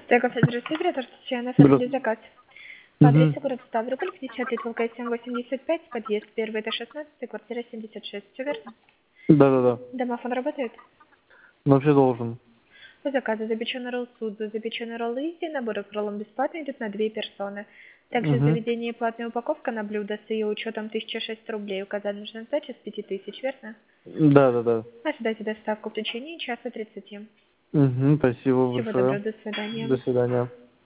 Здравствуйте, оператор Татьяна, оформили Здравствуйте. заказ. По Угу. адресу город Ставрополь, 50 Толкай 785, подъезд 1 до 16, квартира 76. Все верно? Да-да-да. Домофон работает? Но вообще должен. По заказу запеченный ролл Судзу, запеченный ролл Изи, наборы к роллам бесплатно идут на 2 персоны. Также в Угу. заведении платная упаковка на блюдо с ее учетом 1006 рублей. Указана нужная сдача с 5000, верно? Да-да-да. Ожидайте доставку в течение часа 30. Угу. Спасибо Всего доброго, большое. до свидания. До свидания.